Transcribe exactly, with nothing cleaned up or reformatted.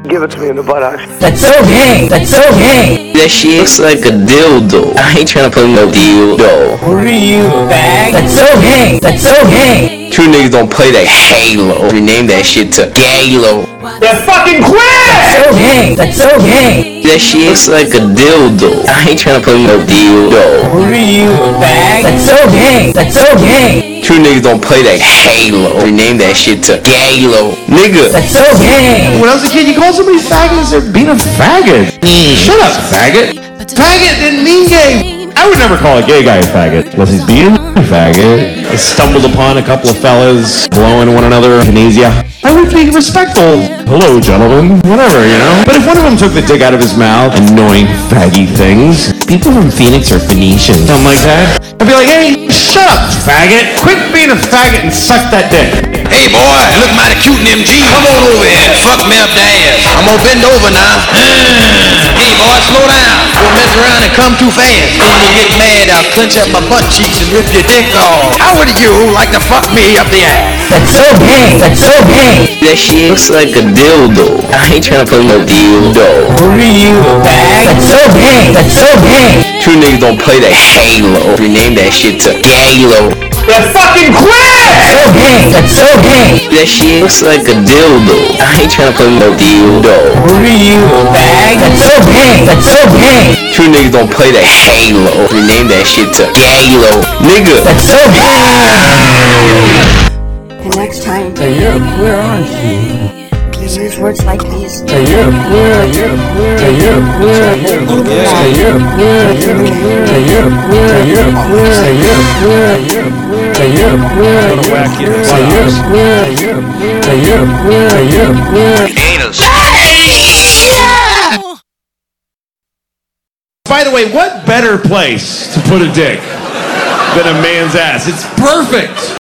Give it to me in the buttocks. That's so gay. That's so gay. That shit looks like a dildo. I ain't tryna play no dildo. Who are you, a bag? That's so gay. That's so gay. True niggas don't play that Halo. Rename that shit to Galo. That fucking quit! That's so gay. That's so gay. That shit looks like a dildo. I ain't tryna play no dildo. Who are you, a bag? That's so gay. That's so gay. True niggas don't play that Halo. Rename that shit to Galo. Nigga. That's so gay. When I was a kid, you called somebody faggot and said, being a faggot. Shut up, faggot. Faggot didn't mean gay. I would never call a gay guy a faggot unless he's being a faggot. I stumbled upon a couple of fellas blowing one another in Asia. I would be respectful. Hello, gentlemen. Whatever, you know? But if one of them took the dick out of his mouth, annoying faggy things, people from Phoenix are Phoenician, something like that, I'd be like, hey, shut up, faggot. Quit being a faggot and suck that dick. Hey boy, look mighty cute in them jeans. Come on over here and fuck me up the ass. I'm gonna bend over now. Hey boy, slow down. Don't mess around and come too fast. When you get mad, I'll clench up my butt cheeks and rip your dick off. How would you like to fuck me up the ass? That's so gay. That's so gay. That shit looks like a dildo. I ain't tryna play no dildo. Who are you, a bag? That's so gay. That's so gay. True niggas don't play that Halo. Rename that shit to Galo. That fucking quit! So gay. That's so gay. That shit looks like a dildo. I ain't tryna play no dildo. Who are you, a bag? That's so gay. That's so gay. True niggas don't play that Halo. Rename that shit to Galo. Nigga. That's so gay. The next time So you're a queer, aren't you? you use words like these, So you're a queer, you're a queer, so you're a queer, you're a queer, so you're a queer, you're a queer, so you're a queer, you're a queer, so you're a queer, you're a queer, so you're a queer, you're a queer, so you're a queer, you're a queer, so you're a queer, you're a queer. By the way, what better place to put a dick than a man's ass? It's perfect.